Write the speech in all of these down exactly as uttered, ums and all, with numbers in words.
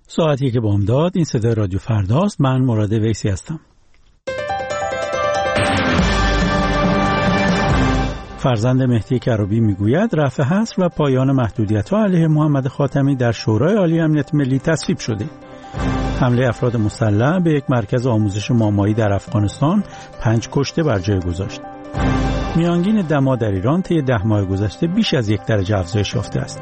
ساعتی که بامداد، این صدای رادیو فرداست. من مراد ویسی هستم. فرزند مهدی کروبی میگوید رفع حصر و پایان محدودیت‌ها علیه محمد خاتمی در شورای عالی امنیت ملی تصویب شده. حمله افراد مسلح به یک مرکز آموزش مامایی در افغانستان پنج کشته بر جای گذاشت. میانگین دما در ایران طی ده ماه گذشته بیش از یک درجه افزایش یافته است.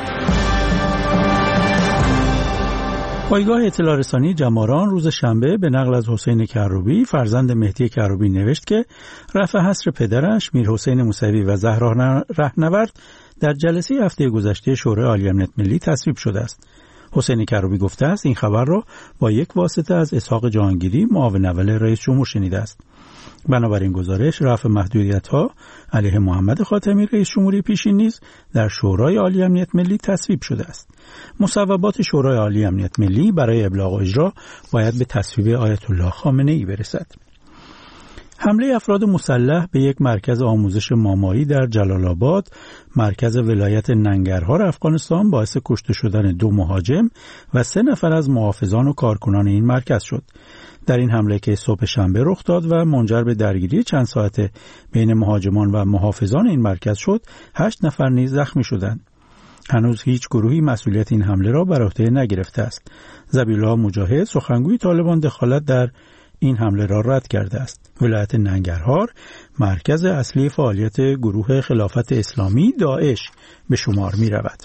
پایگاه اطلاع رسانی جماران روز شنبه به نقل از حسین کروبی فرزند مهدی کروبی نوشت که رفع حصر پدرش میر حسین موسوی و زهرا رهنورد در جلسه هفته گذشته شورای عالی امنیت ملی تصویب شده است. حسین کروبی گفته است این خبر را با یک واسطه از اسحاق جهانگیری معاون اول رئیس جمهور شنیده است. بنابراین گزارش رفع محدودیت‌ها علیه محمد خاتمی رئیس جمهوری پیشین نیز در شورای عالی امنیت ملی تصویب شده است. مصوبات شورای عالی امنیت ملی برای ابلاغ و اجرا باید به تصویب آیت الله خامنه‌ای برسد. حمله افراد مسلح به یک مرکز آموزش مامایی در جلال آباد، مرکز ولایت ننگرهار افغانستان، باعث کشته شدن دو مهاجم و سه نفر از محافظان و کارکنان این مرکز شد. در این حمله که صبح شنبه رخ داد و منجر به درگیری چند ساعته بین مهاجمان و محافظان این مرکز شد، هشت نفر نیز زخمی شدند. هنوز هیچ گروهی مسئولیت این حمله را بر عهده نگرفته است. ذبیح‌الله مجاهد سخنگوی طالبان دخالت در این حمله را رد کرده است. ولایت ننگرهار مرکز اصلی فعالیت گروه خلافت اسلامی داعش به شمار می رود.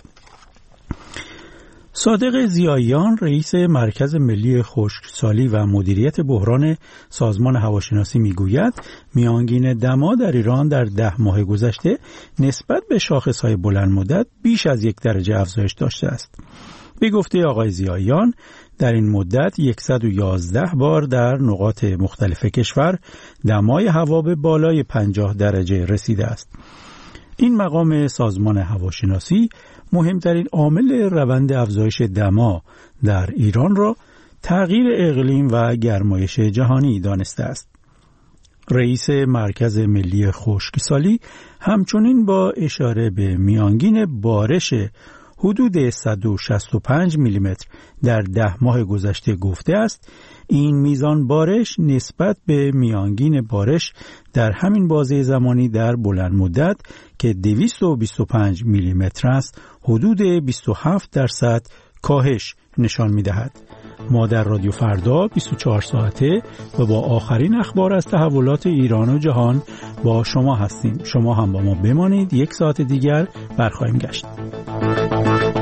صادق ضیاییان رئیس مرکز ملی خشکسالی و مدیریت بحران سازمان هواشناسی میگوید میانگین دما در ایران در ده ماه گذشته نسبت به شاخصهای بلند مدت بیش از یک درجه افزایش داشته است. به گفته آقای ضیاییان در این مدت صد و یازده بار در نقاط مختلف کشور دمای هوا به بالای پنجاه درجه رسیده است. این مقام سازمان هواشناسی مهمترین عامل روند افزایش دما در ایران را تغییر اقلیم و گرمایش جهانی دانسته است. رئیس مرکز ملی خشکسالی همچنین با اشاره به میانگین بارش حدود صد و شصت و پنج میلیمتر در ده ماه گذشته گفته است این میزان بارش نسبت به میانگین بارش در همین بازه زمانی در بلند مدت که دویست و بیست و پنج میلیمتر است حدود بیست و هفت درصد کاهش نشان می‌دهد. ما در رادیو فردا بیست و چهار ساعته و با آخرین اخبار از تحولات ایران و جهان با شما هستیم. شما هم با ما بمانید، یک ساعت دیگر برخواهیم گشت.